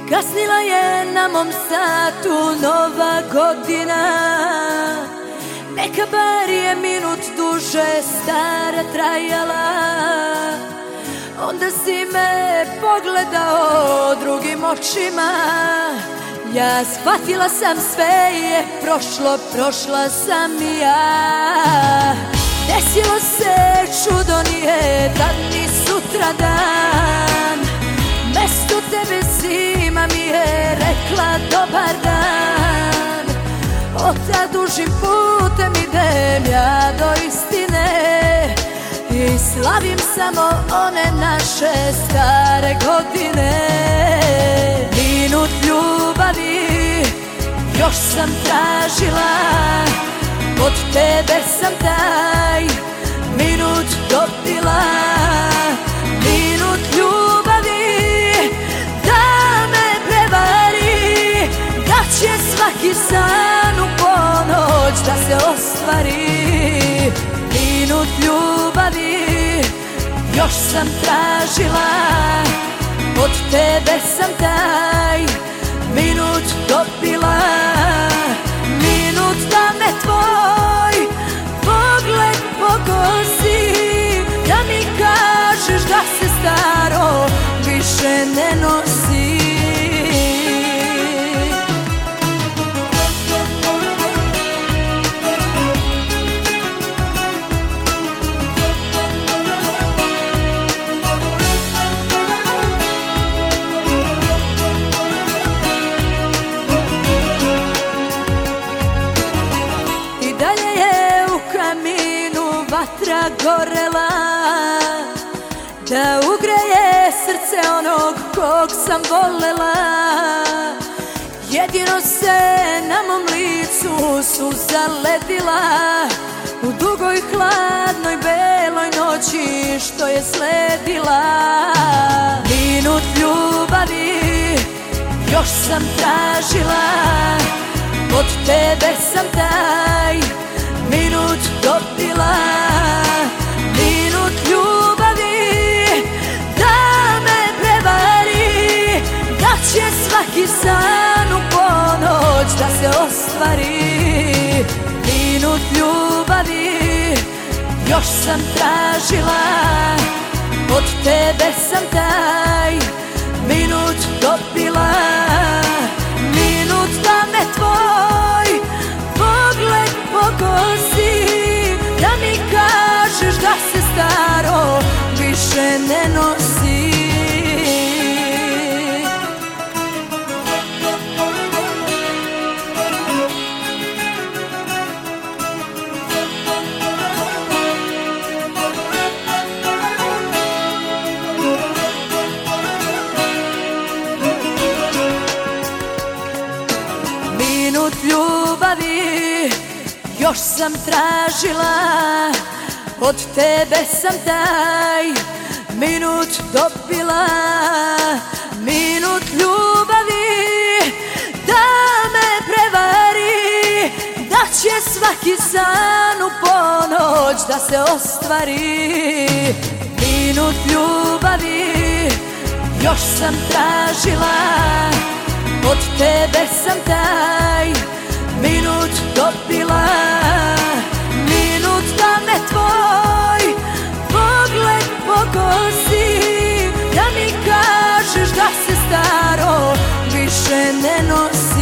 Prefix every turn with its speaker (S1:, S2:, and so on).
S1: Kasnila je na mom satu nova godina, neka bar je minut duže stara trajala. Onda si me pogledao drugim očima, ja shvatila sam sve je prošlo, prošla sam i ja. Desilo se čudo, nije tad ni sutradan, mesto tebe zima mi je rekla dobar dan. Od tad dužim putem idem ja do istine i slavim samo one naše stare godine. Minut ljubavi još sam tražila, od tebe sam taj minut dobila. Minut ljubavi da me prevari, da će svaki san u ponoć da se ostvari. Minut ljubavi još sam tražila, od tebe sam taj minut dobila. Minut da me tvoj pogled pokosi, da mi kažeš da se staro više ne nosi. Vatra gorela da ugreje srce onog kog sam volela. Jedino se na mom licu suza ledila u dugoj hladnoj beloj noći što je sledila. Minut ljubavi još sam tražila, od tebe sam taj minut dobila. Minut ljubavi da me prevari, da će svaki san u ponoć da se ostvari. Minut ljubavi još sam tražila, od tebe sam taj minut dobila. Minut da me tvoj pogled pokosi, da mi kažeš da se staro više ne nosi. Minut ljubavi još sam tražila, od tebe sam taj minut dobila. Minut ljubavi da me prevari, da će svaki san u ponoć da se ostvari. Minut ljubavi još sam tražila, od tebe sam taj minut dobila. Minut da me tvoj pogled pokosi, da mi kažeš da se staro više ne nosi.